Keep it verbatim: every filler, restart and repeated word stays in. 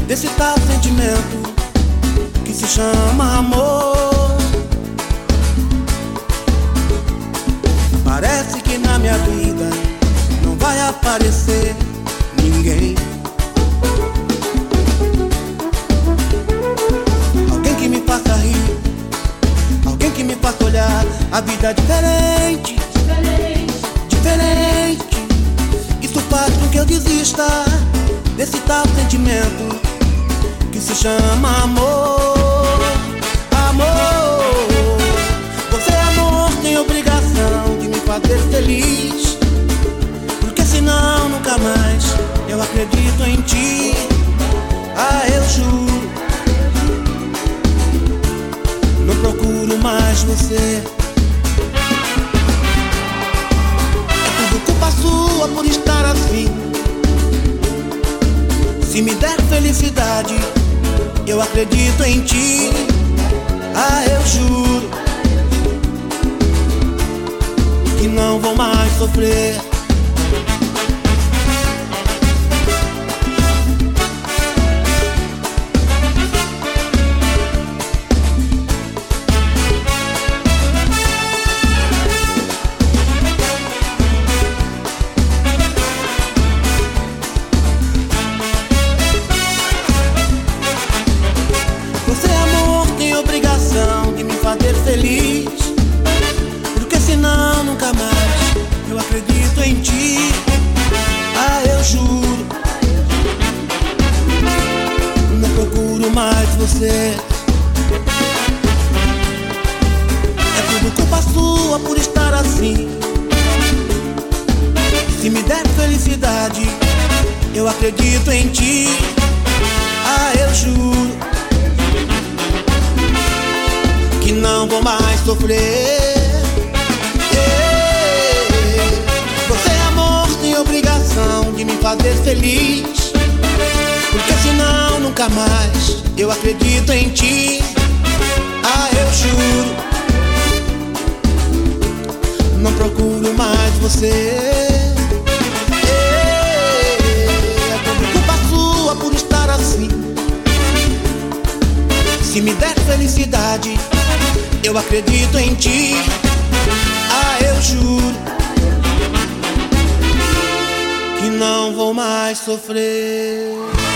desse tal sentimento que se chama amor. Parece que na minha vida não vai aparecer ninguém, alguém que me faça rir, alguém que me faça olhar a vida diferente, diferente, diferente. Isso faz com que eu desista desse tal sentimento que se chama amor. Amor, você, amor, tem obrigação de me fazer feliz, porque senão nunca mais eu acredito em ti. Ah, eu juro, não procuro mais você. É tudo culpa sua por estar assim. Se me der felicidade, eu acredito em ti. Ah, eu juro que não vou mais sofrer. Você, amor, tem obrigação de me fazer feliz, porque senão nunca mais eu acredito em ti. Ah, eu juro, não procuro mais você. É tudo culpa sua por estar assim. Se me der felicidade, eu acredito em ti. Ah, eu juro que não vou mais sofrer. Yeah. Você, amor, tem obrigação de me fazer feliz, porque senão nunca mais eu acredito em ti. Ah, eu juro, não procuro mais você. Yeah. É tudo culpa sua por estar assim. Se me der felicidade, eu acredito em ti. Ah, eu juro que não vou mais sofrer.